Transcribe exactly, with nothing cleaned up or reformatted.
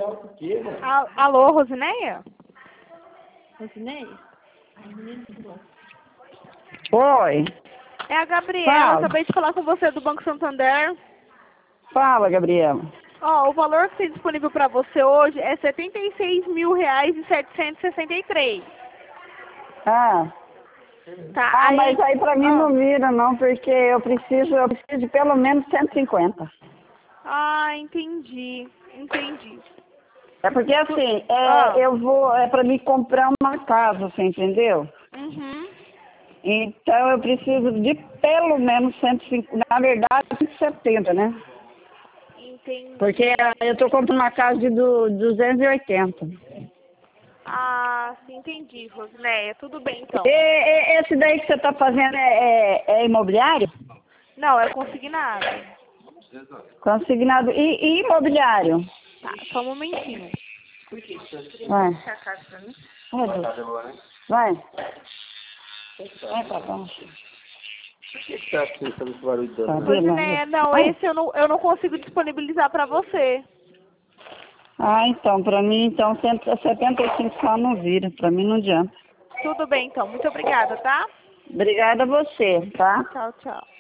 A- Alô, Rosineia? Rosineia? Oi. É a Gabriela, Fala. acabei de falar com você do Banco Santander. Fala, Gabriela. Ó, o valor que tem disponível para você hoje é setenta e seis mil reais e setecentos e sessenta e três. Ah, Tá, ah aí, mas aí pra mim ó. não vira não, porque eu preciso, eu preciso de pelo menos cento e cinquenta. Ah, entendi, entendi. É porque assim, é, Ah. eu vou, é pra mim comprar uma casa, você entendeu? Uhum. Então eu preciso de pelo menos cento e cinquenta, na verdade cento e setenta, né? Entendi. Porque eu tô comprando uma casa de du- duzentos e oitenta. Ah, sim, entendi, Rosineia. Tudo bem, então. E, e- esse daí que você tá fazendo é, é, é imobiliário? Não, é consignado. Consignado. E, e imobiliário? Tá, só um momentinho. Vai. Vai, Du. Vai. Vai pra baixo. Por que você acha que você está muito barulho dando? Tá Né? vendo? Rosineia, não, Ai. esse eu não, eu não consigo disponibilizar para você. Ah, então, pra mim, então, cento e setenta e cinco só não vira. Pra mim não adianta. Tudo bem, então. Muito obrigada, tá? Obrigada a você, tá? Tchau, tchau.